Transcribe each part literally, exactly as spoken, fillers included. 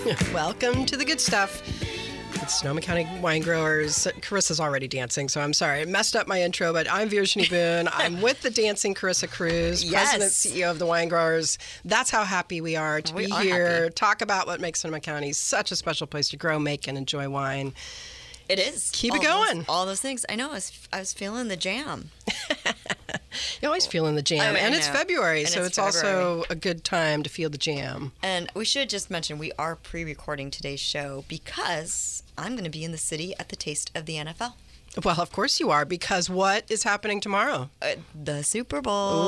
Welcome to the good stuff. It's Sonoma County Wine Growers. Carissa's already dancing, so I'm sorry. I messed up my intro, but I'm Virginie Boone. I'm with the dancing Carissa Cruz, yes. President, C E O of the Wine Growers. That's how happy we are to we be are here, happy. talk about what makes Sonoma County such a special place to grow, make, and enjoy wine. It is. Keep all it going. Those, all those things. I know. I was, I was feeling the jam. You're always feeling the jam. I and it's know. February, And so it's it's, also February. a good time to feel the jam. And we should just mention we are pre-recording today's show because I'm going to be in the city at the Taste of the N F L. Well, of course you are, because what is happening tomorrow? Uh, the Super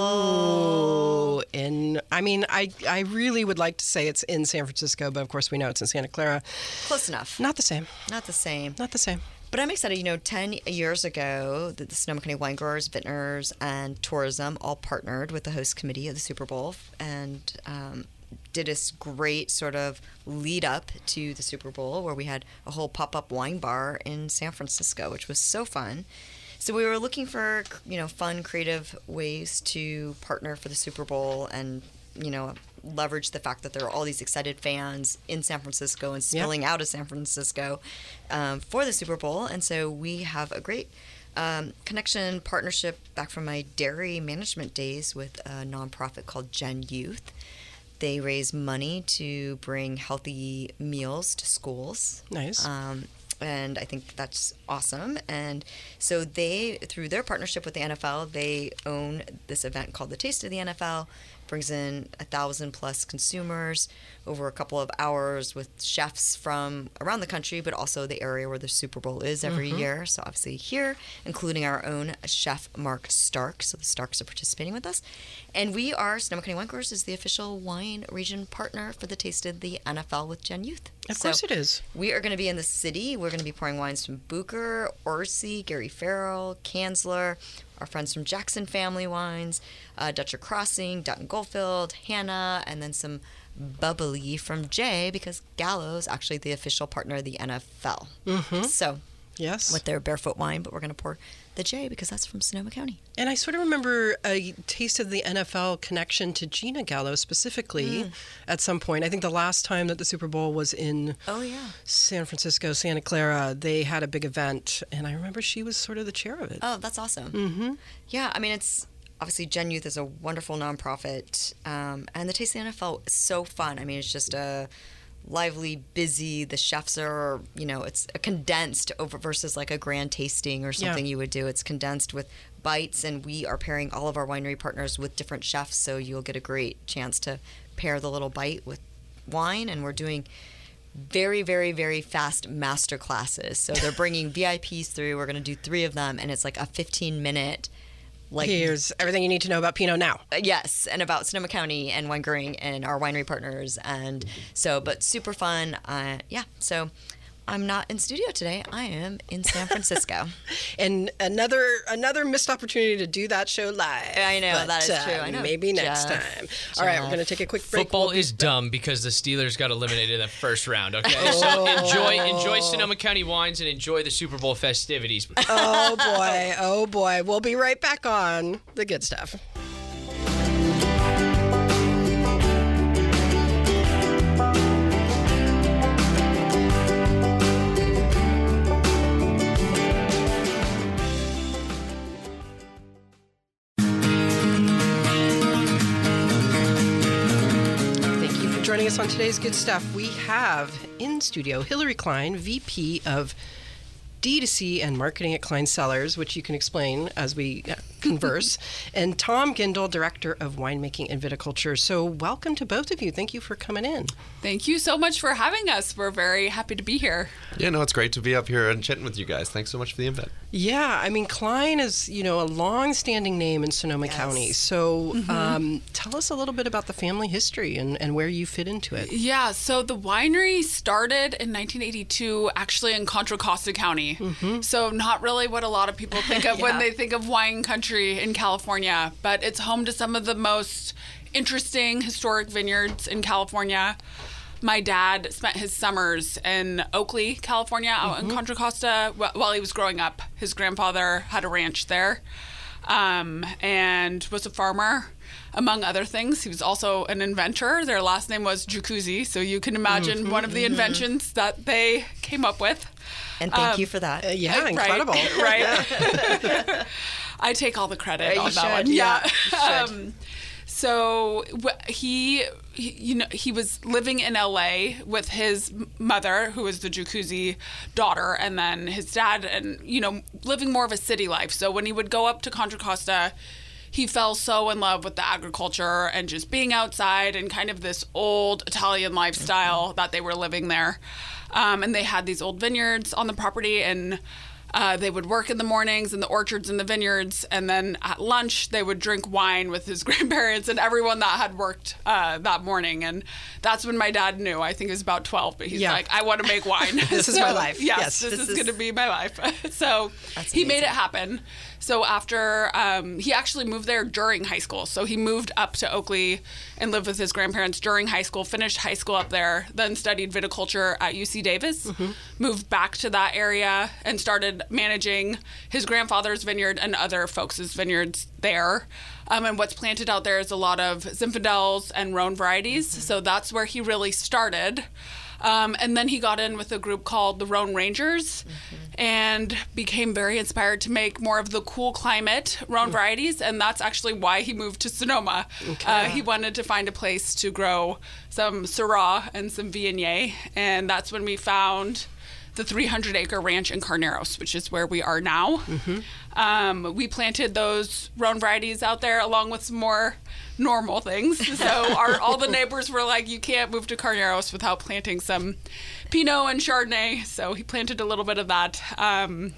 Bowl. Ooh, in, I mean, I, I really would like to say it's in San Francisco, but of course we know it's in Santa Clara. Close enough. Not the same. Not the same. Not the same. But I'm excited. You know, ten years ago, the, the Sonoma County Wine Growers, Vintners, and Tourism all partnered with the host committee of the Super Bowl and um, did this great sort of lead up to the Super Bowl where we had a whole pop-up wine bar in San Francisco, which was so fun. So we were looking for, you know, fun, creative ways to partner for the Super Bowl and, you know, leverage the fact that there are all these excited fans in San Francisco and spilling Yep. out of San Francisco um, for the Super Bowl. And so we have a great um, connection, partnership back from my dairy management days with a nonprofit called Gen Youth. They raise money to bring healthy meals to schools. Nice. Um, and I think that's awesome. And so they, through their partnership with the N F L, they own this event called the Taste of the N F L. Brings in a thousand plus consumers over a couple of hours with chefs from around the country, but also the area where the Super Bowl is every Mm-hmm. year. So obviously here, including our own chef Mark Stark. So the Starks are participating with us, and we are Sonoma County Wine Growers is the official wine region partner for the Taste of the N F L with Gen Youth. Of So course it is. we are going to be in the city. We're going to be pouring wines from Booker, Orsi, Gary Farrell, Kanzler, our friends from Jackson Family Wines, uh, Dutcher Crossing, Dutton Goldfield, Hannah, and then some bubbly from Jay because Gallo's actually the official partner of the N F L. Mm-hmm. So Yes. with their barefoot wine, but we're going to pour the Jay because that's from Sonoma County. And I sort of remember a Taste of the N F L connection to Gina Gallo specifically Mm. at some point. I think the last time that the Super Bowl was in Oh, yeah. San Francisco, Santa Clara, they had a big event, and I remember she was sort of the chair of it. Oh, that's awesome. Mm-hmm. Yeah, I mean, it's obviously Gen Youth is a wonderful nonprofit, um, and the Taste of the N F L is so fun. I mean, it's just a lively, busy. The chefs are, you know, it's a condensed over versus like a grand tasting or something Yeah. you would do. It's condensed with bites, and we are pairing all of our winery partners with different chefs, so you'll get a great chance to pair the little bite with wine, and we're doing very, very, very fast master classes. So they're bringing V I Ps through. We're going to do three of them, and it's like a fifteen minute, like Here's everything you need to know about Pinot now. uh, yes, and about Sonoma County and wine growing and our winery partners, and so, but super fun. Uh, yeah, so I'm not in studio today. I am in San Francisco. And another another missed opportunity to do that show live. I know, But, that is uh, true. I know. Maybe next Jeff, time. All right, we're Jeff. going to take a quick break. Football We'll be is dumb because the Steelers got eliminated in the first round. Okay, so enjoy enjoy Sonoma County wines and enjoy the Super Bowl festivities. Oh boy, oh boy. We'll be right back on the good stuff. Thank you for joining us on today's Good Stuff. We have in studio Hillary Klein, V P of D two C and marketing at Klein Cellars, which you can explain as we uh, converse, and Tom Gindel, Director of Winemaking and Viticulture. So welcome to both of you. Thank you for coming in. Thank you so much for having us. We're very happy to be here. Yeah, no, it's great to be up here and chatting with you guys. Thanks so much for the invite. Yeah, I mean, Klein is, you know, a long-standing name in Sonoma Yes. County. So um, tell us a little bit about the family history and, and where you fit into it. Yeah, so the winery started in nineteen eighty-two actually in Contra Costa County. So not really what a lot of people think of when Yeah. they think of wine country in California, but it's home to some of the most interesting historic vineyards in California. My dad spent his summers in Oakley, California, out in Contra Costa wh- while he was growing up. His grandfather had a ranch there. um, and was a farmer, among other things. He was also an inventor. Their last name was Jacuzzi, so you can imagine mm-hmm, one of the mm-hmm. inventions that they came up with. And thank um, you for that. Uh, yeah, right, incredible. Right. Yeah. I take all the credit yeah, on that should, one. Yeah. yeah. Um, so he, he, you know, he was living in L A with his mother, who was the Jacuzzi daughter, and then his dad, and you know, living more of a city life. So when he would go up to Contra Costa, he fell so in love with the agriculture and just being outside and kind of this old Italian lifestyle mm-hmm. that they were living there. Um, and they had these old vineyards on the property, and uh, they would work in the mornings in the orchards and the vineyards, and then at lunch they would drink wine with his grandparents and everyone that had worked uh, that morning. And that's when my dad knew. I think he was about twelve, but he's yeah. like, I want to make wine. This so, is my life. Yes, yes this, this is, is going to be my life. So That's he amazing. made it happen. So after, um, he actually moved there during high school. So he moved up to Oakley and lived with his grandparents during high school, finished high school up there, then studied viticulture at U C Davis, mm-hmm. moved back to that area and started managing his grandfather's vineyard and other folks' vineyards there. Um, and what's planted out there is a lot of Zinfandels and Rhone varieties. Mm-hmm. So that's where he really started. Um, and then he got in with a group called the Rhone Rangers mm-hmm. and became very inspired to make more of the cool climate Rhone mm-hmm. varieties. And that's actually why he moved to Sonoma. Okay. Uh, he wanted to find a place to grow some Syrah and some Viognier. And that's when we found the three hundred acre ranch in Carneros, which is where we are now. Mm-hmm. Um, we planted those Rhone varieties out there along with some more normal things. So our, all the neighbors were like, you can't move to Carneros without planting some Pinot and Chardonnay. So he planted a little bit of that. Um,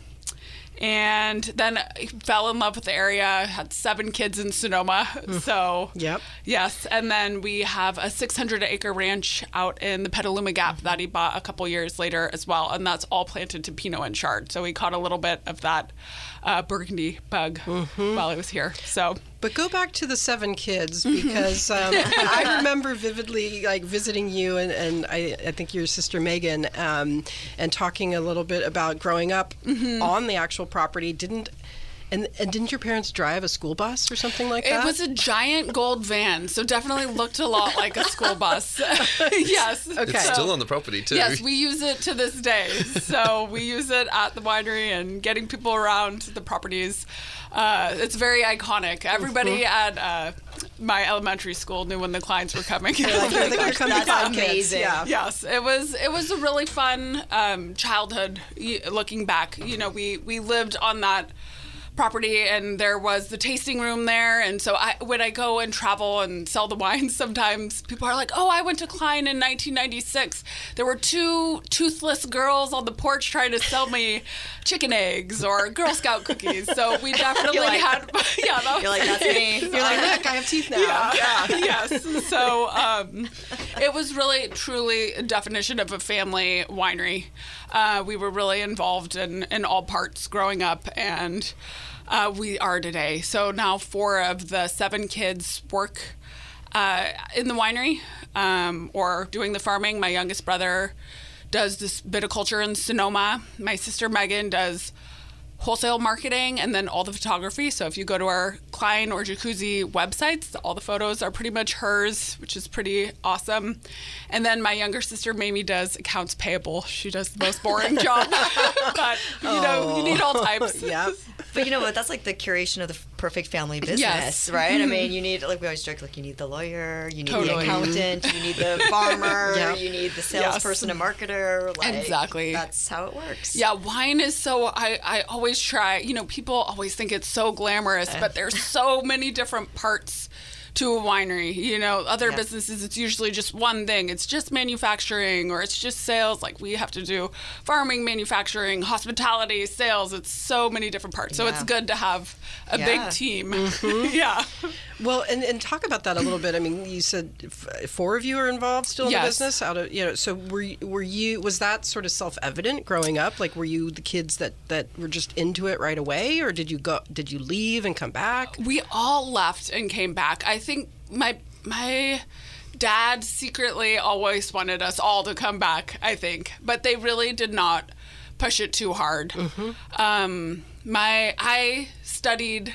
and then he fell in love with the area, had seven kids in Sonoma. Mm. So, yep. yes. And then we have a six hundred acre ranch out in the Petaluma Gap mm-hmm. that he bought a couple years later as well. And that's all planted to Pinot and Chard. So we caught a little bit of that uh, Burgundy bug mm-hmm. while I was here. So, but go back to the seven kids, because um, I remember vividly like visiting you and, and I, I think your sister Megan um, and talking a little bit about growing up mm-hmm. on the actual property. Didn't and, and didn't your parents drive a school bus or something like that? It was a giant gold van, so definitely looked a lot like a school bus. Yes. Okay. It's so, still on the property too. Yes, we use it to this day. So we use it at the winery and getting people around the properties. Uh, it's very iconic. Everybody mm-hmm. at uh, my elementary school knew when the Kleins were coming. Like, I think come That's Klein amazing. Kids. Yeah. Yes, it was. It was a really fun um, childhood. Looking back, you know, we we lived on that property, and there was the tasting room there. And so I, when I go and travel and sell the wines, sometimes people are like, oh, I went to Klein in nineteen ninety-six. There were two toothless girls on the porch trying to sell me chicken eggs or Girl Scout cookies. So we definitely like, had, yeah, that you're like, that's me. You're like, look, I have teeth now. Yeah, yeah. Yes. So um, it was really, truly a definition of a family winery. Uh, we were really involved in, in all parts growing up, and uh, we are today. So now four of the seven kids work uh, in the winery um, or doing the farming. My youngest brother does this viticulture in Sonoma. My sister Megan does wholesale marketing and then all the photography. So if you go to our Klein or Jacuzzi websites, all the photos are pretty much hers, which is pretty awesome. And then my younger sister Mamie does accounts payable. She does the most boring job, but you oh. know, you need all types. Yep. But you know what? That's like the curation of the perfect family business, yes. right? Mm-hmm. I mean, you need, like we always joke, like you need the lawyer, you need totally. the accountant, you need the farmer, Yep. you need the salesperson, Yes. a marketer. Like, Exactly. That's how it works. Yeah, wine is so, I, I always try, you know, people always think it's so glamorous, but there's so many different parts to a winery. You know, other Yeah. businesses, it's usually just one thing. It's just manufacturing or it's just sales. Like we have to do farming, manufacturing, hospitality, sales. It's so many different parts. So Yeah. it's good to have a Yeah. big team. Mm-hmm. Yeah. Well, and, and talk about that a little bit. I mean, you said f- four of you are involved still in Yes. the business. Out of you know, so were you, were you? Was that sort of self-evident growing up? Like, were you the kids that, that were just into it right away, or did you go? Did you leave and come back? We all left and came back. I think my my dad secretly always wanted us all to come back, I think, but they really did not push it too hard. Mm-hmm. Um, my I studied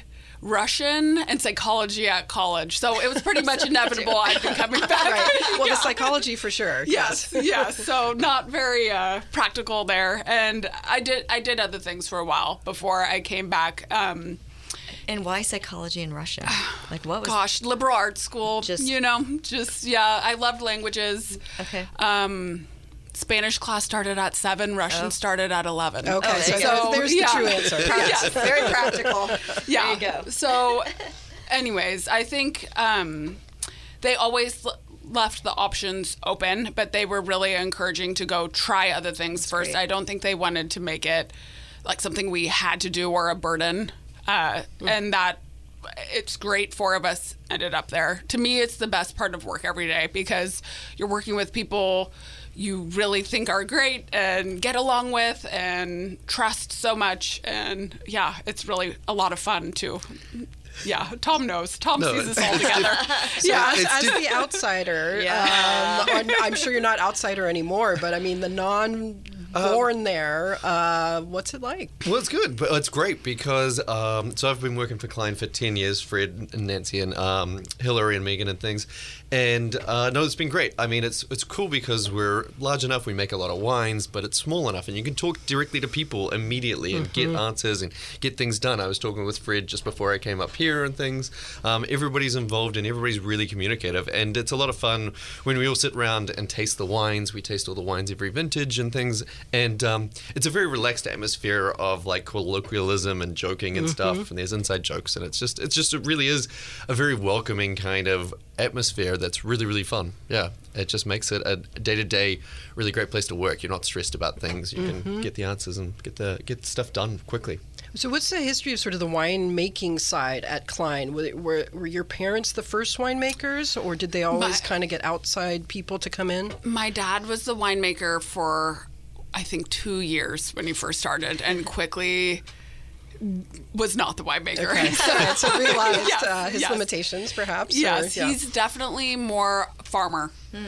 Russian and psychology at college. So it was pretty much inevitable I'd be coming back. Right. Well, Yeah. the psychology for sure. Yes, yes. So not very uh, practical there, and I did I did other things for a while before I came back. Um, And why psychology in Russia? Like, what was... gosh, liberal arts school. Just- you know, just yeah. I loved languages. Okay. Um, Spanish class started at seven. Russian Oh. started at eleven. Okay, Oh, so, there you go. there's the yeah. true answer. Yes, very practical. Yeah. There you go. So, anyways, I think um, they always l- left the options open, but they were really encouraging to go try other things first. great. I don't think they wanted to make it like something we had to do or a burden. Uh, and that it's great four of us ended up there. To me, it's the best part of work every day because you're working with people you really think are great and get along with and trust so much. And yeah, it's really a lot of fun too. Yeah, Tom knows. Tom No, sees us it's- all together. Yeah, as, It's as diff- the outsider, Yeah. um, I'm, I'm sure you're not outsider anymore, but I mean, the non-born there, uh, what's it like? Well, it's good, but it's great because um, so I've been working for Klein for ten years, Fred and Nancy and um, Hillary and Megan and things, and uh, no, it's been great. I mean, it's it's cool because we're large enough, we make a lot of wines, but it's small enough, and you can talk directly to people immediately and get answers and get things done. I was talking with Fred just before I came up here and things. Um, everybody's involved and everybody's really communicative, and it's a lot of fun when we all sit around and taste the wines. We taste all the wines every vintage and things, and um, it's a very relaxed atmosphere of like colloquialism and joking and stuff, and there's inside jokes, and it's just it's just it really is a very welcoming kind of atmosphere that's really really fun. Yeah, it just makes it a day-to-day really great place to work. You're not stressed about things. You can get the answers and get the get stuff done quickly. So what's the history of sort of the winemaking side at Klein? Were, were, were your parents the first winemakers, or did they always My- kind of get outside people to come in? My dad was the winemaker for, I think, two years when he first started, and quickly was not the winemaker. Okay, so, so realized Yes, uh, his yes. limitations, perhaps. Yes, or- yeah. he's definitely more farmer.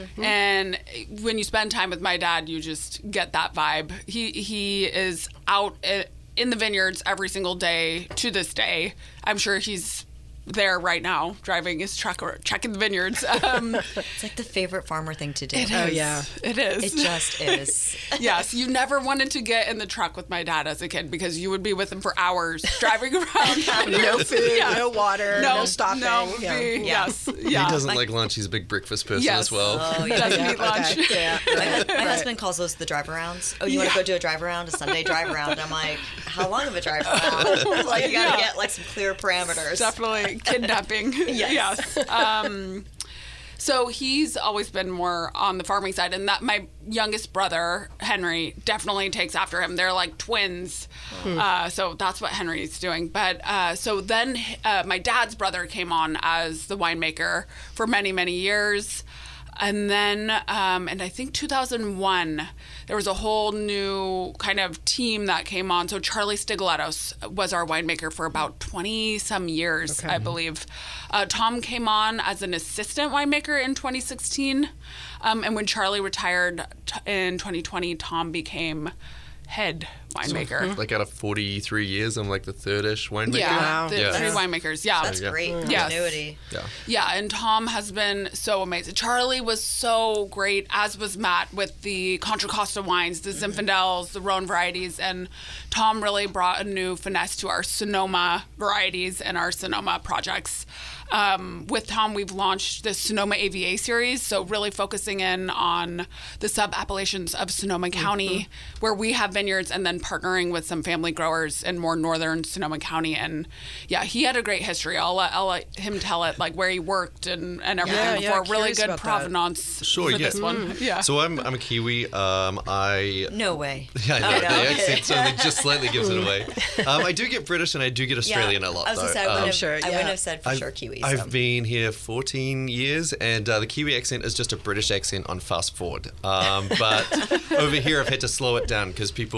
And when you spend time with my dad, you just get that vibe. He he is out i- in the vineyards every single day to this day. I'm sure he's there right now driving his truck or checking the vineyards. Um, It's like the favorite farmer thing to do. it Oh, is. yeah. It is. It just is. Yes, you never wanted to get in the truck with my dad as a kid because you would be with him for hours driving around. No food, Yes. no water, no, stopping. No, yeah. be- Yeah. Yes, yeah. He doesn't like lunch. He's a big breakfast person Yes. as well. Oh, yeah. Doesn't Yeah, eat lunch. okay, yeah. My, hu- my Right. husband calls those the drive arounds. Oh, you want Yeah. to go do a drive around, a Sunday drive around? I'm like, how long of a drive around? Like, you got to Yeah. get like some clear parameters. Definitely kidnapping. Yes. Yes. Um, so he's always been more on the farming side, and that my youngest brother Henry definitely takes after him. They're like twins, uh, so that's what Henry's doing. But uh, so then uh, my dad's brother came on as the winemaker for many many years. And then, um, and I think two thousand one, there was a whole new kind of team that came on. So Charlie Stigalettos was our winemaker for about twenty some years, I believe. Uh, Tom came on as an assistant winemaker in twenty sixteen. Um, and when Charlie retired t- in twenty twenty, Tom became head winemaker. Like out of forty-three years, I'm like the third-ish winemaker. Yeah, Wow. the Yeah. three winemakers. Yeah. That's Yeah. great Yes. continuity. Yeah. Yeah, and Tom has been so amazing. Charlie was so great, as was Matt, with the Contra Costa wines, the Zinfandels, the Rhone varieties, and Tom really brought a new finesse to our Sonoma varieties and our Sonoma projects. Um, with Tom, we've launched the Sonoma A V A series, so really focusing in on the sub-appellations of Sonoma County, where we have vineyards, and then partnering with some family growers in more northern Sonoma County. And yeah, he had a great history. I'll let, I'll let him tell it, like where he worked and, and everything Yeah, yeah, before. Really curious good about that. provenance Sure, for yeah. this one. Yeah. So I'm I'm a Kiwi. Um, I No way. yeah, I know Oh, no. the accent certainly just slightly gives it away. Um, I do get British and I do get Australian yeah. a lot I was though. gonna say, I Um, wouldn't have, sure, I yeah. wouldn't have said for I've, sure Kiwi. I've so. been here fourteen years, and uh, the Kiwi accent is just a British accent on fast forward. Um, but over here, I've had to slow it down because people don't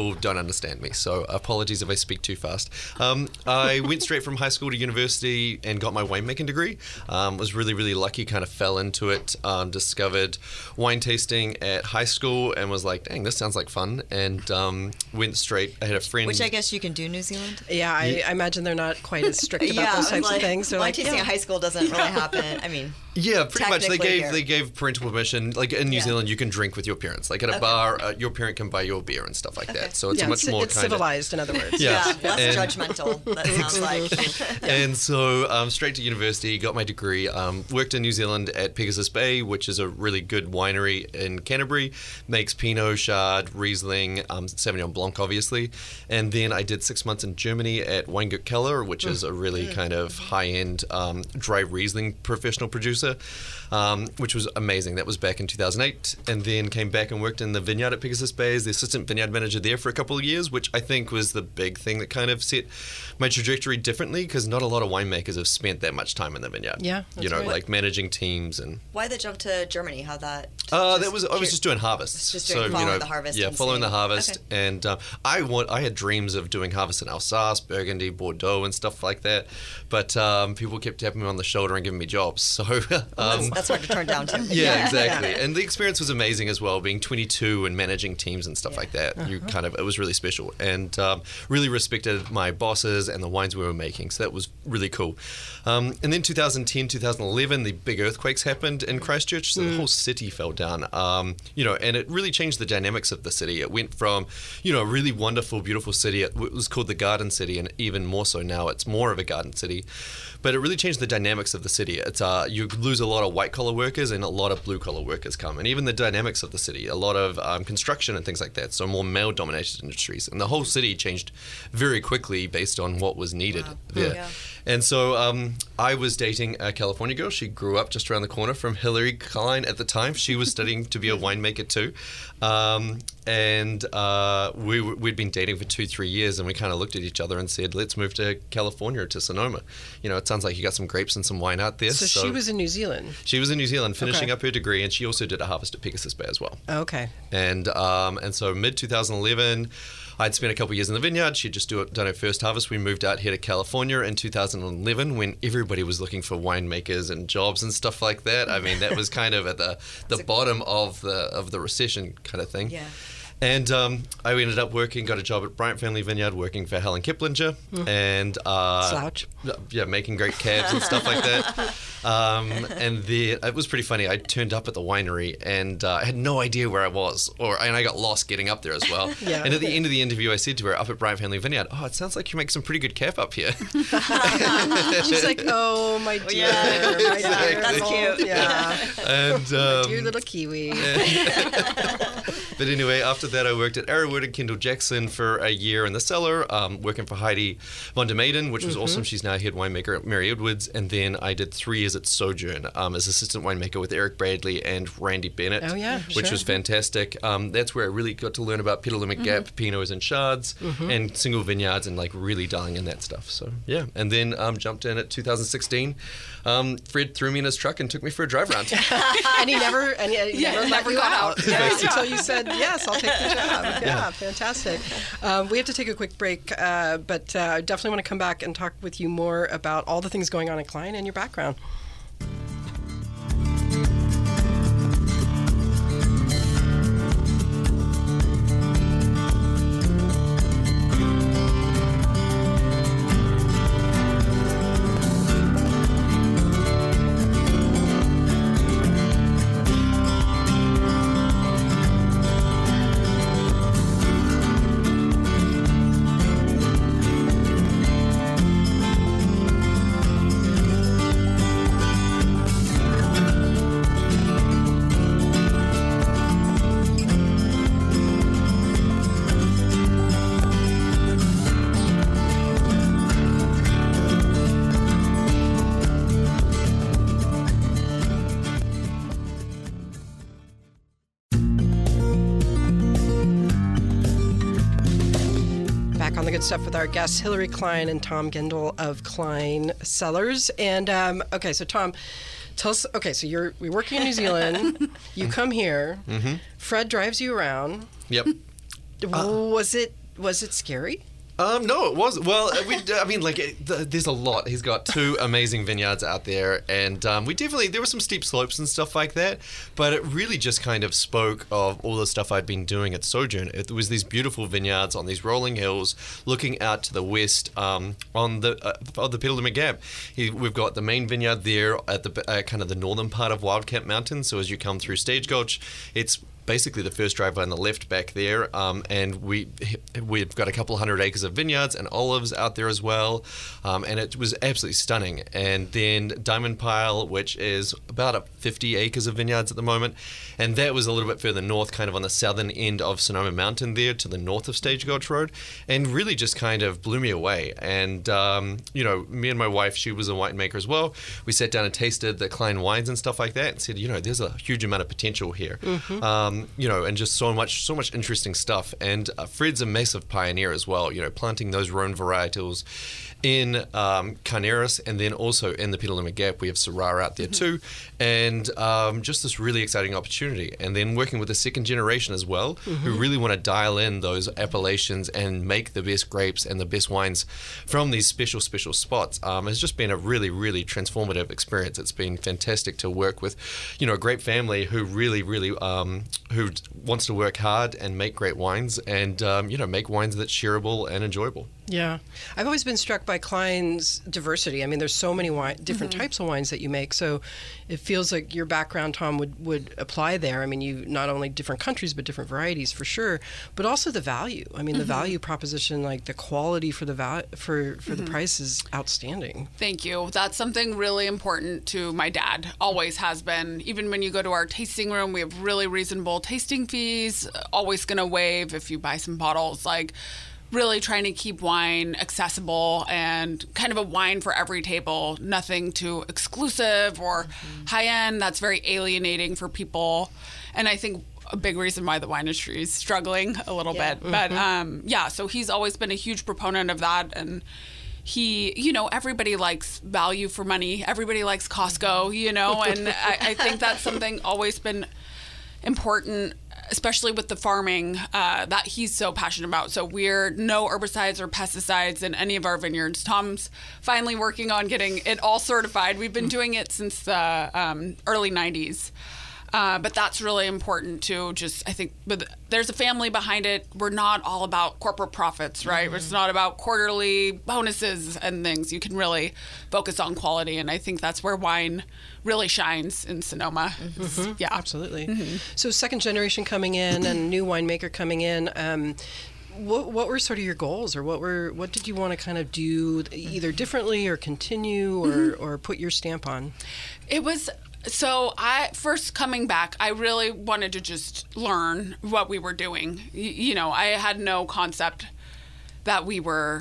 understand me. So apologies if I speak too fast. Um, I went straight from high school to university and got my winemaking degree. Um, was really, really lucky, kind of fell into it, um, discovered wine tasting at high school and was like, dang, this sounds like fun. And um, went straight, I had a friend. Which I guess you can do New Zealand. Yeah, I, I imagine they're not quite as strict about yeah, those types like, of things. They're wine like, tasting yeah. at high school doesn't really happen. I mean, Yeah, pretty much. They technically gave here. they gave parental permission. Like in New Yeah. Zealand, you can drink with your parents. Like at a Okay. bar, uh, your parent can buy your beer and stuff like Okay. that. So it's yeah, a much it's, more it's kind of civilized, in other words. Yeah. yeah, less And- judgmental. That sounds like. And so um, straight to university, got my degree, um, worked in New Zealand at Pegasus Bay, which is a really good winery in Canterbury, makes Pinot, Chard, Riesling, um, Sauvignon Blanc, obviously. And then I did six months in Germany at Weingut Keller, which is a really kind of high-end um, dry Riesling professional producer, um, which was amazing. That was back in two thousand eight. And then came back and worked in the vineyard at Pegasus Bay as the assistant vineyard manager there for a couple of years, which I think was the big thing that kind of set my trajectory differently, because not a lot of winemakers have spent that much time in the vineyard. Yeah, you that's know, right. like managing teams and. Why the jump to Germany? How that? Uh, just that was I was cur- just doing harvests. Just doing- following the harvest Yeah, and following the seeing- harvest, okay. and uh, I want I had dreams of doing harvest in Alsace, Burgundy, Bordeaux, and stuff like that. But um, people kept tapping me on the shoulder and giving me jobs. So um, That's, that's hard to turn down too. yeah, exactly. And the experience was amazing as well, being twenty-two and managing teams and stuff like that. You kind of, it was really special, and um, really respected my bosses and the wines we were making. So that was really cool. Um, and then two thousand ten, two thousand eleven, the big earthquakes happened in Christchurch, so the whole city fell down. Um, you know, and it really changed the dynamics of the city. It went from, you know, a really wonderful, beautiful city. It was called the Garden City, and even more so now, it's more of a garden city. But it really changed the dynamics of the city. It's uh, you lose a lot of white collar workers and a lot of blue collar workers come, and even the dynamics of the city. A lot of um, construction and things like that. So more male dominated industries, and the whole city changed very quickly based on what was needed Wow. there. Yeah. And so um, I was dating a California girl. She grew up just around the corner from Hillary Klein at the time. She was studying to be a winemaker too. Um, and uh, we, we'd been dating for two, three years, and we kind of looked at each other and said, let's move to California, to Sonoma. You know, it sounds like you got some grapes and some wine out there. So, she was in New Zealand. She was in New Zealand finishing Okay. up her degree, and she also did a harvest at Pegasus Bay as well. Okay. And um, and so mid twenty eleven, I'd spent a couple of years in the vineyard. She'd just do, done her first harvest. We moved out here to California in two thousand eleven when everybody was looking for winemakers and jobs and stuff like that. I mean, that was kind of at the, the bottom of the of the recession kind of thing. Yeah. And um, I ended up working, got a job at Bryant Family Vineyard, working for Helen Kiplinger, and uh, Slouch. yeah, making great cabs and stuff like that. Um, and the it was pretty funny. I turned up at the winery and uh, I had no idea where I was, or and I got lost getting up there as well. Yeah. And at the end of the interview, I said to her, up at Bryant Family Vineyard, "Oh, it sounds like you make some pretty good cab up here." She's like, oh, my dear. yeah. My Yeah, dear that's little- cute. Yeah. and um, Dear little Kiwi. But anyway, after that, I worked at Arrowwood and Kendall Jackson for a year in the cellar, um, working for Heidi von der Meyden, which was awesome. She's now head winemaker at Mary Edwards. And then I did three years at Sojourn um, as assistant winemaker with Eric Bradley and Randy Bennett, Oh, yeah, which sure. was fantastic. Um, that's where I really got to learn about Petaluma Gap, Pinots and Chards, and single vineyards, and like really dialing in that stuff. So yeah, and then um, jumped in at two thousand sixteen. Um, Fred threw me in his truck and took me for a drive around. And he never, and he, he Yeah, never let never you got out, out. right? Until you said, yes, I'll take the job. Yeah, fantastic. Um, we have to take a quick break, uh, but uh, I definitely want to come back and talk with you more about all the things going on at Klein and your background. On the good stuff with our guests Hillary Klein and Tom Gendel of Klein Cellars. And um, okay, so Tom, tell us. Okay, so you're we're working in New Zealand. You come here. Mm-hmm. Fred drives you around. Yep. was it Was it scary? Um, no, it was. Well, we, I mean, like, it, the, there's a lot. He's got two amazing vineyards out there, and um, we definitely, there were some steep slopes and stuff like that, but it really just kind of spoke of all the stuff I'd been doing at Sojourn. It was these beautiful vineyards on these rolling hills, looking out to the west um, on the uh, on the Petaluma Gap. He, we've got the main vineyard there at the uh, kind of the northern part of Wildcat Mountain, so as you come through Stagecoach, it's basically the first driveway on the left back there, um, and we we've got a couple hundred acres of vineyards and olives out there as well, um, and it was absolutely stunning. And then Diamond Pile, which is about a fifty acres of vineyards at the moment, and that was a little bit further north, kind of on the southern end of Sonoma Mountain there, to the north of Stagecoach Road, and really just kind of blew me away. And um, you know, me and my wife, she was a winemaker as well. We sat down and tasted the Klein wines and stuff like that, and said, you know, there's a huge amount of potential here. Mm-hmm. Um, you know, and just so much, so much interesting stuff. And uh, Fred's a massive pioneer as well, you know, planting those Rhone varietals in um, Carneros, and then also in the Petaluma Gap. We have Syrah out there mm-hmm. too, and um, just this really exciting opportunity. And then working with the second generation as well, mm-hmm. who really want to dial in those appellations and make the best grapes and the best wines from these special, special spots. Um, it's just been a really, really transformative experience. It's been fantastic to work with, you know, a great family who really, really, um, who wants to work hard and make great wines, and um, you know, make wines that's shareable and enjoyable. Yeah. I've always been struck by Klein's diversity. I mean, there's so many wine, different mm-hmm. types of wines that you make. So it feels like your background, Tom, would, would apply there. I mean, you not only different countries, but different varieties for sure, but also the value. I mean, mm-hmm. the value proposition, like the quality for the val- for, for mm-hmm. the price is outstanding. Thank you. That's something really important to my dad, always has been. Even when you go to our tasting room, we have really reasonable tasting fees, always going to waive if you buy some bottles. Like, really trying to keep wine accessible and kind of a wine for every table, nothing too exclusive or mm-hmm. high-end. That's very alienating for people. And I think a big reason why the wine industry is struggling a little yeah. bit. Mm-hmm. But um, yeah, so he's always been a huge proponent of that. And he, you know, everybody likes value for money. Everybody likes Costco, you know, and I, I think that's something always been important, especially with the farming uh, that he's so passionate about. So we're no herbicides or pesticides in any of our vineyards. Tom's finally working on getting it all certified. We've been doing it since the um, early nineties. Uh, but that's really important too. Just, I think, but there's a family behind it. We're not all about corporate profits, right? Mm-hmm. It's not about quarterly bonuses and things. You can really focus on quality, and I think that's where wine really shines in Sonoma. Mm-hmm. Yeah, absolutely. Mm-hmm. So second generation coming in and new winemaker coming in. Um, what what were sort of your goals, or what were what did you want to kind of do either differently or continue or mm-hmm. or put your stamp on? It was. So I first coming back, I really wanted to just learn what we were doing. You, you know, I had no concept that we were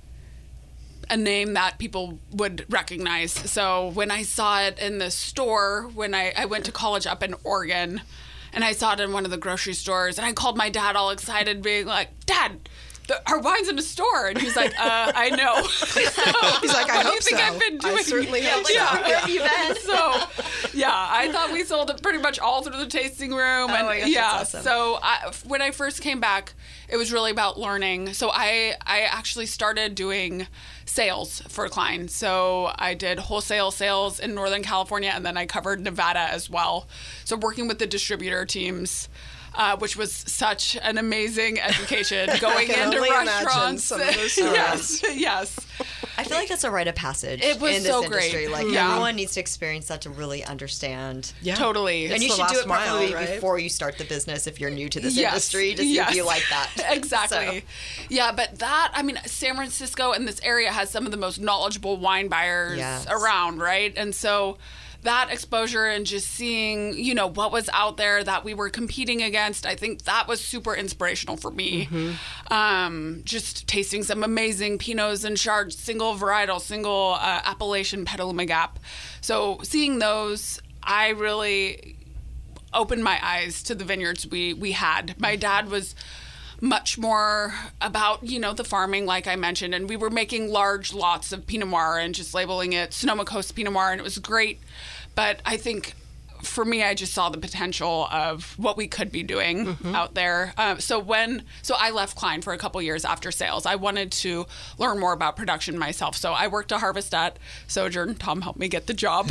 a name that people would recognize. So when I saw it in the store, when I, I went to college up in Oregon, and I saw it in one of the grocery stores, and I called my dad all excited, being like, "Dad, the, our wine's in the store," and he's like, uh, "I know." So, he's like, "I what hope do you think so. I've been doing?" I certainly yeah, hope like, so. yeah. Where have you been? So, yeah, I thought we sold it pretty much all through the tasting room, oh and my gosh, yeah. that's awesome. So I, when I first came back, it was really about learning. So I I actually started doing sales for Klein. So I did wholesale sales in Northern California, and then I covered Nevada as well. So working with the distributor teams. Uh, which was such an amazing education, going into restaurants. Some of those yes, yes. I feel like that's a rite of passage It was in this so industry. great. Like Yeah. everyone needs to experience that to really understand. Yeah. Totally. It's And you the should do last it probably mile, right? before you start the business if you're new to this Yes, industry to see yes. if you like that. Exactly. So. Yeah, but that, I mean, San Francisco and this area has some of the most knowledgeable wine buyers Yes. around, right? And so that exposure and just seeing, you know, what was out there that we were competing against, I think that was super inspirational for me. Mm-hmm. Um, just tasting some amazing Pinots and Chards, single varietal, single uh, appellation Petaluma Gap. So seeing those, I really opened my eyes to the vineyards we, we had. My dad was much more about, you know, the farming, like I mentioned, and we were making large lots of Pinot Noir and just labeling it Sonoma Coast Pinot Noir, and it was great. But I think for me, I just saw the potential of what we could be doing mm-hmm. out there. Uh, so when, so I left Klein for a couple years after sales. I wanted to learn more about production myself. So I worked a harvest at Sojourn. Tom helped me get the job.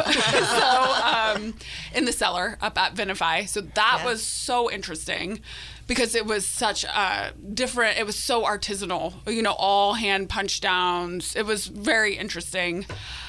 so um, in the cellar up at Vinify. So that yeah. was so interesting because it was such a different, it was so artisanal, you know, all hand punch downs. It was very interesting.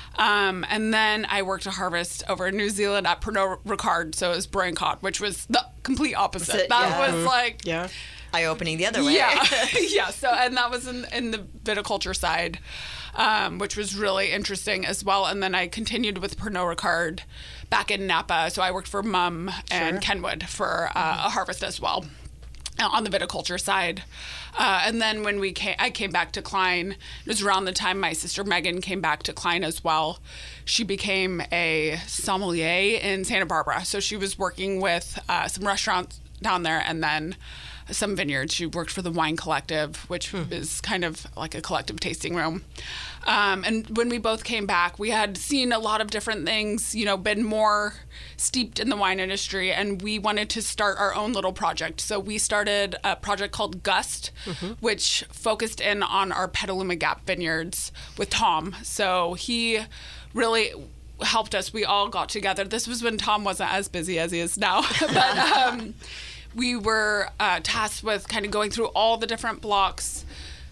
Um, and then I worked a harvest over in New Zealand at Pernod Ricard, so it was Brancott, which was the complete opposite. It, that yeah. was like yeah. eye-opening the other way. Yeah, yeah. So and that was in, in the viticulture side, um, which was really interesting as well. And then I continued with Pernod Ricard back in Napa. So I worked for Mum and sure. Kenwood for uh, mm-hmm. a harvest as well on the viticulture side. Uh, and then when we came, I came back to Klein. It was around the time my sister Megan came back to Klein as well. She became a sommelier in Santa Barbara. So she was working with uh, some restaurants down there and then some vineyards. She worked for the Wine Collective, which hmm. is kind of like a collective tasting room. Um, and when we both came back, we had seen a lot of different things, you know, been more steeped in the wine industry, and we wanted to start our own little project. So we started a project called Gust, mm-hmm. which focused in on our Petaluma Gap vineyards with Tom. So he really helped us. We all got together. This was when Tom wasn't as busy as he is now. but um, we were uh, tasked with kind of going through all the different blocks,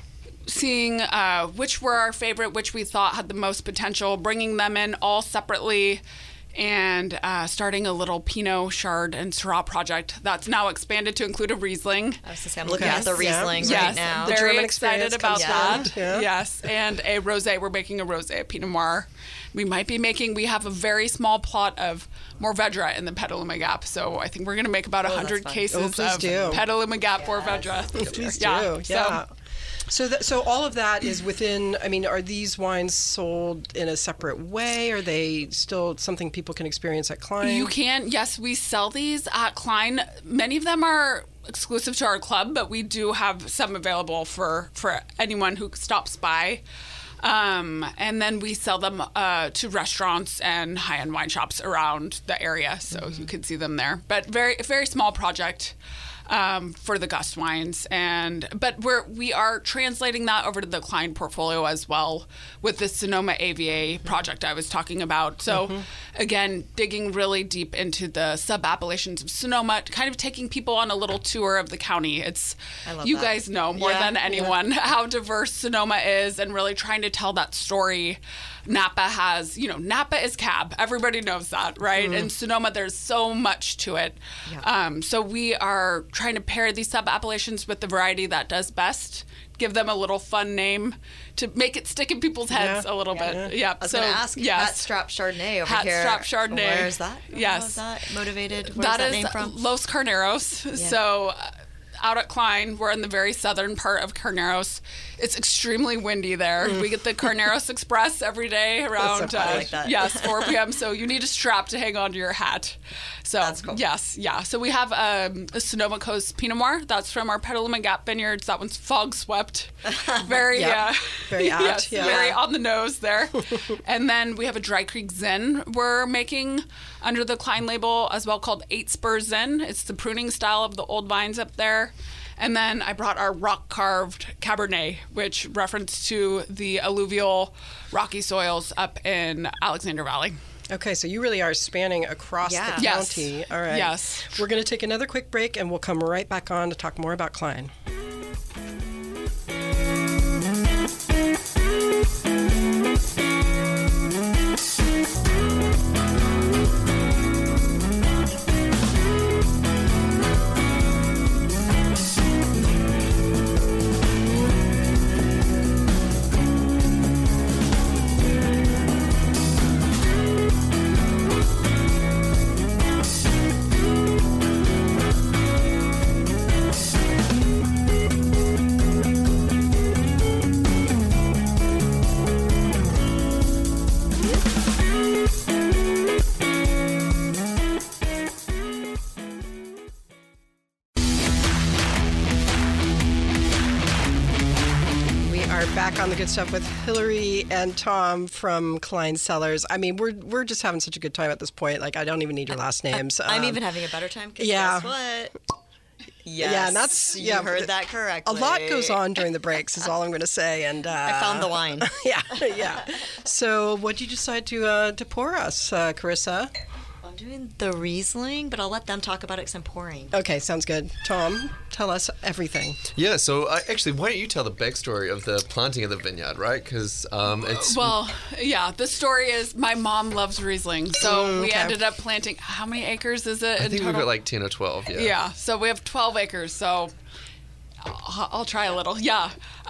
seeing uh, which were our favorite, which we thought had the most potential, bringing them in all separately, and uh, starting a little Pinot, Chard, and Syrah project that's now expanded to include a Riesling. I was going to say, I'm looking Yes, at the yeah. Riesling Yes, right now. The very German excited experience about comes that. down, yeah. Yes, and a rosé. We're making a rosé, a Pinot Noir. We might be making, we have a very small plot of Mourvedre in the Petaluma Gap, so I think we're going to make about Oh, one that's hundred fun. cases Oh, please of do. Petaluma Gap Mourvedre. Please do. Yeah, Yeah. so- So, th- so all of that is within. I mean, are these wines sold in a separate way? Are they still something people can experience at Klein? You can, yes, we sell these at Klein. Many of them are exclusive to our club, but we do have some available for, for anyone who stops by. Um, and then we sell them uh, to restaurants and high-end wine shops around the area, so mm-hmm. you can see them there. But very, very small project. Um, for the Gust wines, and but we're we are translating that over to the Klein portfolio as well with the Sonoma A V A project I was talking about. So mm-hmm. again, digging really deep into the sub-appellations of Sonoma, kind of taking people on a little tour of the county. It's I love you that. guys know more Yeah, than anyone yeah. how diverse Sonoma is, and really trying to tell that story. Napa has, you know, Napa is Cab. Everybody knows that, right? Mm. And Sonoma, there's so much to it. Yeah. Um, so we are trying to pair these sub-appellations with the variety that does best, give them a little fun name to make it stick in people's heads Yeah. a little Yeah. bit. Yeah. I was so, going to ask, yes. Hat Strap Chardonnay over Hat here. Strap Chardonnay. Where is that? Yes. How is that motivated? Where's That that, is name from? Los Carneros. Yeah. So uh, out at Klein, we're in the very southern part of Carneros. It's extremely windy there. We get the Carneros Express every day around so uh, funny. I like that. yes, four p.m. So you need a strap to hang onto your hat. So That's cool. yes, yeah. So we have um, a Sonoma Coast Pinot Noir. That's from our Petaluma Gap vineyards. That one's fog swept. Very, Yep. uh, Very apt, yes, yeah. very on the nose there. And then we have a Dry Creek Zen we're making under the Klein label as well, called Eight Spur Zen. It's the pruning style of the old vines up there. And then I brought our rock-carved Cabernet, which reference to the alluvial rocky soils up in Alexander Valley. Okay, so you really are spanning across Yeah. the Yes. county. All right. Yes. We're going to take another quick break, and we'll come right back on to talk more about Klein. on the Good Stuff with Hillary and Tom from Klein Cellars. I mean, we're we're just having such a good time at this point. Like, I don't even need your last names. I'm Um, even having a better time because yeah. guess what? Yes, Yeah, and that's- you yeah, heard that correctly. A lot goes on during the breaks, is all I'm going to say. And uh, I found the wine. yeah, yeah. So, what did you decide to uh, to pour us, uh, Carissa? I'm doing the Riesling, but I'll let them talk about it because I'm pouring. Okay, sounds good. Tom, tell us everything. Yeah, so uh, actually, why don't you tell the backstory of the planting of the vineyard, right? Because um, it's Well, yeah, the story is my mom loves Riesling. So Mm, we okay. ended up planting, how many acres is it I in think total? we've got like ten or twelve. Yeah. Yeah, so we have twelve acres. So I'll, I'll try a little. Yeah.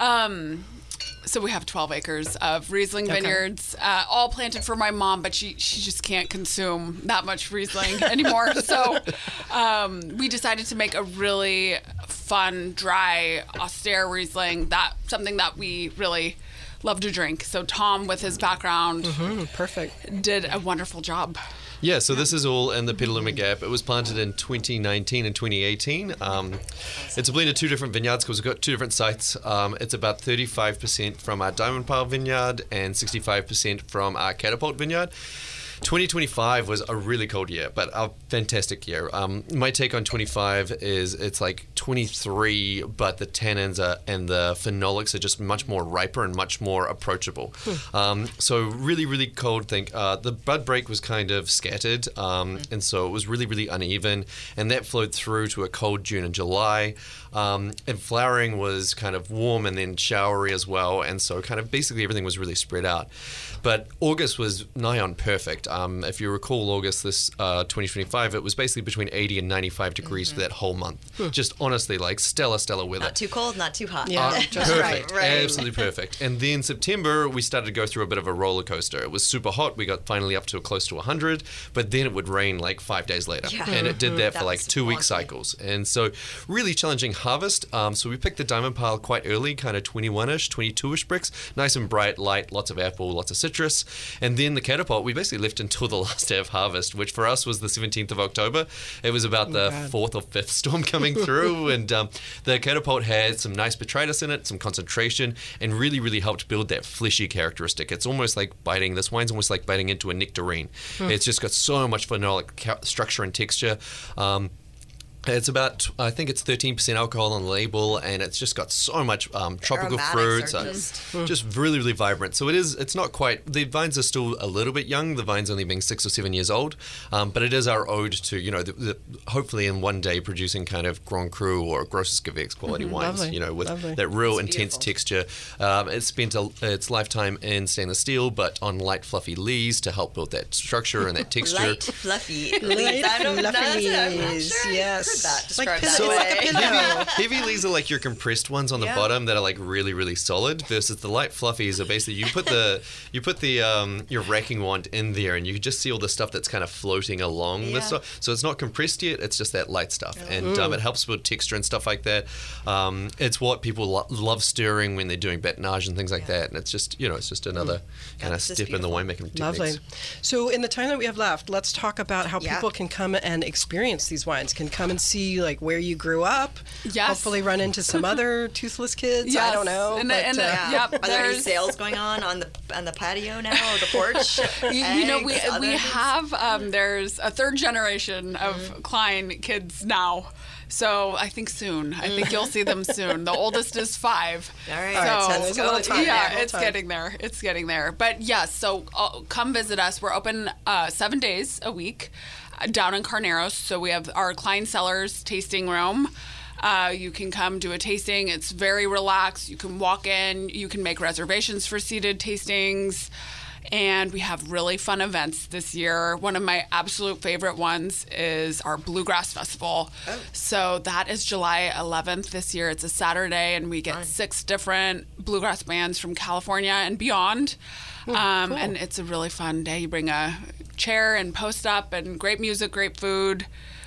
Um, so we have twelve acres of Riesling Okay. vineyards, uh, all planted for my mom, but she, she just can't consume that much Riesling anymore. So um, we decided to make a really fun, dry, austere Riesling, that something that we really love to drink. So Tom, with his background, Mm, perfect. did a wonderful job. Yeah, so this is all in the Petaluma Gap. It was planted in twenty nineteen and twenty eighteen. Um, it's a blend of two different vineyards because we've got two different sites. Um, it's about thirty-five percent from our Diamond Pile vineyard and sixty-five percent from our Catapult vineyard. twenty twenty-five was a really cold year, but a fantastic year. Um, my take on twenty-five is it's like twenty-three, but the tannins are, and the phenolics are just much more riper and much more approachable. Um, so really, really cold thing. Uh, the bud break was kind of scattered, um, and so it was really, really uneven, and that flowed through to a cold June and July. Um, and flowering was kind of warm and then showery as well, and so kind of basically everything was really spread out. But August was nigh on perfect. Um, if you recall August this uh, twenty twenty-five, it was basically between eighty and ninety-five degrees for that whole month. Just honestly, like stellar, stellar weather. Not too cold, not too hot. Yeah. Uh, just perfect, right, right. absolutely perfect. And then September, we started to go through a bit of a roller coaster. It was super hot. We got finally up to close to one hundred, but then it would rain like five days later, Yeah. and it did that, That for like was two-week wonky. cycles. And so, really challenging harvest. Um, so we picked the Diamond Pile quite early, kind of twenty-one-ish, twenty-two-ish bricks, nice and bright, light, lots of apple, lots of citrus. And then the Catapult, we basically left until the last day of harvest, which for us was the seventeenth of October. It was about the God. fourth or fifth storm coming through, and um, the Catapult had some nice botrytis in it, some concentration, and really, really helped build that fleshy characteristic. It's almost like biting, this wine's almost like biting into a nectarine. It's just got so much phenolic ca- structure and texture. Um, It's about, I think it's thirteen percent alcohol on the label, and it's just got so much um, tropical aromatics fruits. are uh, just- just really, really vibrant. So it is, it's not quite, the vines are still a little bit young, the vines only being six or seven years old, um, but it is our ode to, you know, the, the, hopefully in one day producing kind of Grand Cru or Grosses Gewächs quality wines, Lovely, you know, with lovely. that real It's intense beautiful. texture. Um, it's spent a, its lifetime in stainless steel, but on light, fluffy leaves to help build that structure and that texture. Light, fluffy. Light, I don't know. fluffy I'm not leaves, sure I've yes. heard that Like described pillow- that So It's like a way. pillow. heavy, heavy leaves are like your compressed ones on the Yeah. bottom that are like really, really solid. Versus the light fluffies are basically you put the you put the um, your racking wand in there and you just see all the stuff that's kind of floating along Yeah. this stuff. So it's not compressed yet. It's just that light stuff, and um, it helps with texture and stuff like that. Um, it's what people lo- love stirring when they're doing batonnage and things like Yeah. that. And it's just you know it's just another kind of it's just step in the beautiful. winemaking techniques. Lovely. So, in the time that we have left, let's talk about how Yeah. people can come and experience these wines. Can come and see like where you grew up. Yes. Hopefully, run into some other toothless kids. I Yes. don't know. And- but, and, uh, uh, Yeah. Yep, Are there any there's- sales going on on the on the patio now or the porch? You, you know, we Eggs, other we things? have um, there's a third generation of Klein kids now. So I think soon. I think you'll see them soon. The oldest is five. All right. So, All right, so there's a little time. yeah, Yeah, a little it's time. getting there. It's getting there. But yes, so uh, come visit us. We're open uh, seven days a week uh, down in Carneros. So we have our Klein Cellars tasting room. Uh, you can come do a tasting. It's very relaxed. You can walk in. You can make reservations for seated tastings. And we have really fun events this year. One of my absolute favorite ones is our Bluegrass Festival. Oh. So that is July eleventh this year. It's a Saturday, and we get Fun. six different bluegrass bands from California and beyond. um, And it's a really fun day. You bring a chair and post up, and great music, great food.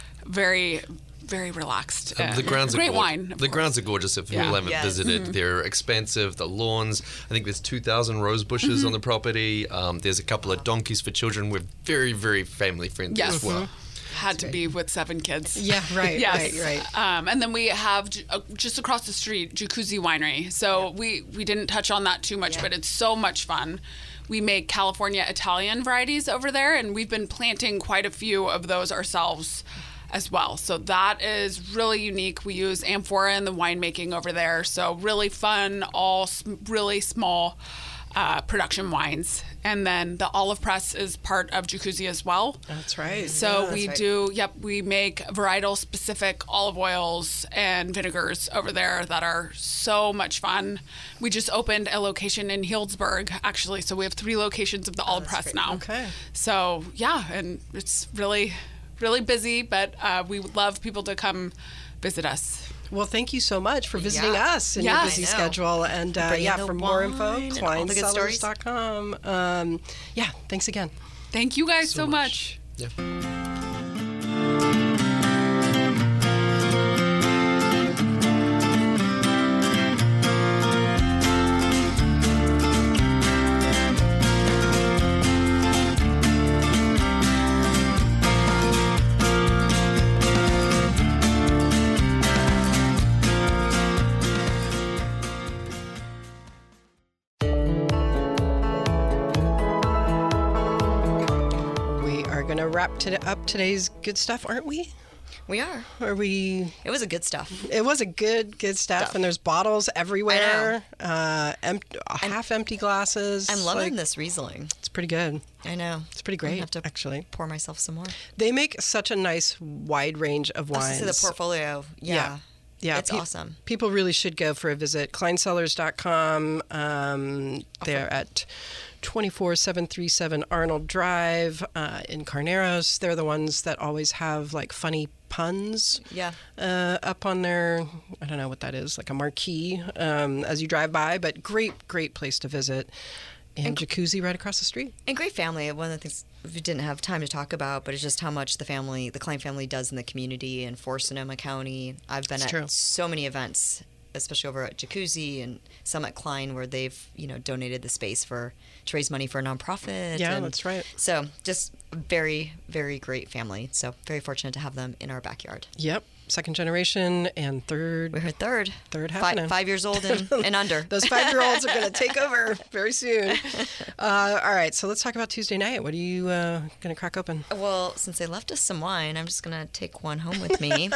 Very, very relaxed. Um, the Uh, grounds great are gorgeous. wine. of The course. grounds are gorgeous if Yeah. you haven't Yes. visited. They're expansive. The lawns. I think there's two thousand rose bushes on the property. Um, there's a couple of donkeys for children. We're very, very family friendly Yes. as well. had to be with seven kids. Yeah, right, Yes. right, right. Um, and then we have j- uh, just across the street, Jacuzzi Winery. So we, we didn't touch on that too much, Yeah. but it's so much fun. We make California Italian varieties over there, and we've been planting quite a few of those ourselves as well. So that is really unique. We use amphora in the winemaking over there. So really fun, all s- really small uh, production wines. And then the olive press is part of Jacuzzi as well. That's right. So Yeah, we that's right. do, yep, we make varietal specific olive oils and vinegars over there that are so much fun. We just opened a location in Healdsburg, actually. So we have three locations of the olive press now. Okay. So yeah, and it's really, really busy, but uh, we would love people to come visit us. Well, thank you so much for visiting Yeah. us in Yes. your I busy know. schedule. And uh, Bringing yeah, the for more wine info, and all the good stories. Kleinsellers dot com. Um, yeah, thanks again. Thank you guys so, So much. much. Yeah. We are going to wrap to up today's good stuff, aren't we? We are. Are we? It was a good stuff. It was a good, good stuff, Stuff. and there's bottles everywhere. Uh, em- half empty glasses. I'm loving Like, this Riesling. It's pretty good. I know. It's pretty I'm gonna great, have to actually. pour myself some more. They make such a nice wide range of I was wines. gonna say the portfolio. Yeah. Yeah, It's pe- awesome. People really should go for a visit. Kleinsellers dot com. Um, they're at twenty-four seven thirty-seven Arnold Drive uh, in Carneros. They're the ones that always have like funny puns Yeah. uh, up on their, I don't know what that is, like a marquee um, as you drive by. But great, great place to visit. And, Jacuzzi right across the street. And great family. One of the things we didn't have time to talk about, but it's just how much the family, the Klein family does in the community and for Sonoma County. I've been It's at true. so many events, especially over at Jacuzzi and some at Klein, where they've, you know, donated the space for to raise money for a nonprofit. Yeah, and that's right. So just very, very great family. So very fortunate to have them in our backyard. Yep. Second generation and third. We're third. Third Fi- happening. five years old and, and under. Those five-year-olds are going to take over very soon. Uh, all right, so let's talk about Tuesday night. What are you uh, going to crack open? Well, since they left us some wine, I'm just gonna take one home with me,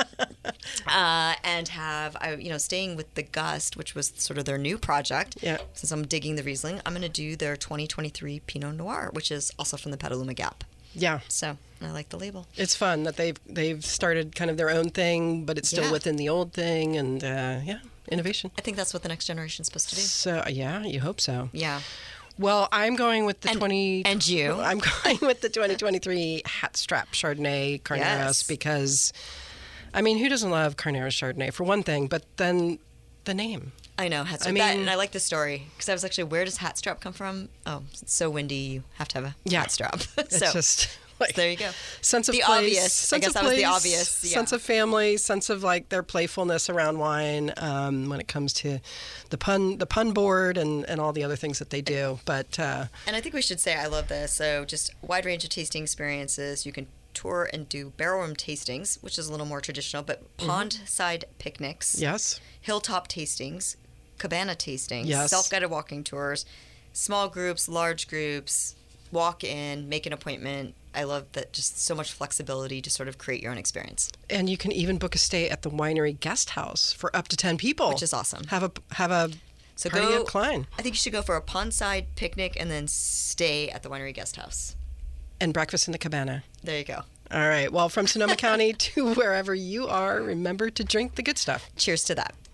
uh, and have I, you know, staying with the Gust, which was sort of their new project. Yeah. Since I'm digging the Riesling, I'm gonna do their twenty twenty-three Pinot Noir, which is also from the Petaluma Gap. Yeah, So I like the label. it's fun that they've they've started kind of their own thing, but it's still Yeah. within the old thing, and uh, yeah, innovation. I think that's what the next generation is supposed to do. So yeah, you hope so. Yeah. Well, I'm going with the And- twenty. and you? I'm going with the twenty twenty-three Hat Strap Chardonnay Carneros Yes. because, I mean, who doesn't love Carneros Chardonnay for one thing? But then the name. I know hat I strap. that, mean- and I like the story because I was actually, where does hat strap come from? Oh, it's so windy, you have to have a Yeah. hat strap. It's so just like there you go. sense of The place, obvious. I sense guess of that was the place, obvious, yeah. sense of family, sense of like their playfulness around wine um, when it comes to the pun, the pun board, and, and all the other things that they do. But uh, And I think we should say I love this. So just wide range of tasting experiences. You can tour and do barrel room tastings, which is a little more traditional, but pond side picnics, yes, hilltop tastings, cabana tastings, Yes. self-guided walking tours, small groups, large groups, walk in, make an appointment. I love that, just so much flexibility to sort of create your own experience. and you can even book a stay at the winery guest house for up to ten people, Which is awesome. Have a have a So party go. at Klein I think you should go for a pond side picnic and then stay at the winery guest house. and breakfast in the cabana. There you go. All right. Well, from Sonoma County to wherever you are, remember to drink the good stuff. Cheers to that.